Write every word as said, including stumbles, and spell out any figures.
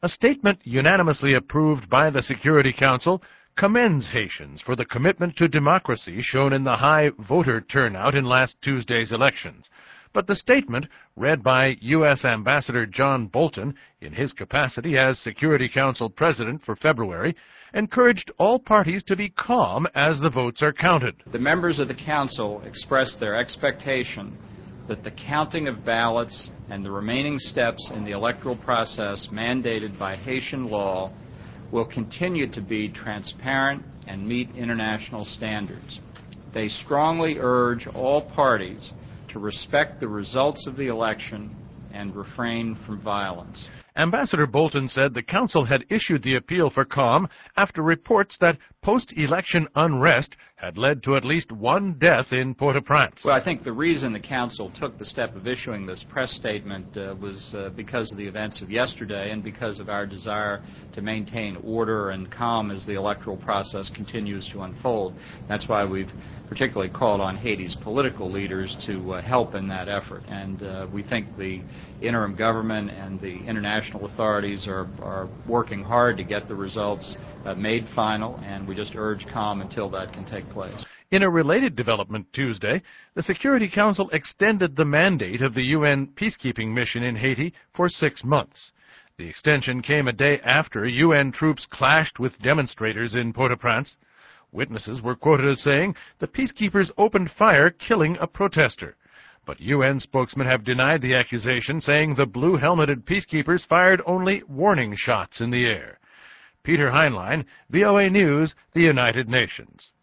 A statement unanimously approved by the Security Council commends Haitians for the commitment to democracy shown in the high voter turnout in last Tuesday's elections. But the statement, read by U S Ambassador John Bolton in his capacity as Security Council President for February, encouraged all parties to be calm as the votes are counted. The members of the Council expressed their expectation that the counting of ballots and the remaining steps in the electoral process mandated by Haitian law will continue to be transparent and meet international standards. They strongly urge all parties to respect the results of the election and refrain from violence. Ambassador Bolton said the Council had issued the appeal for calm after reports that post-election unrest had led to at least one death in Port-au-Prince. Well, I think the reason the Council took the step of issuing this press statement uh, was uh, because of the events of yesterday and because of our desire to maintain order and calm as the electoral process continues to unfold. That's why we've particularly called on Haiti's political leaders to uh, help in that effort. And uh, we think the interim government and the international authorities are, are working hard to get the results uh, made final, and we just urge calm until that can take place. In a related development Tuesday, the Security Council extended the mandate of the U N peacekeeping mission in Haiti for six months. The extension came a day after U N troops clashed with demonstrators in Port-au-Prince. Witnesses were quoted as saying the peacekeepers opened fire, killing a protester. But U N spokesmen have denied the accusation, saying the blue-helmeted peacekeepers fired only warning shots in the air. Peter Heinlein, V O A News, the United Nations.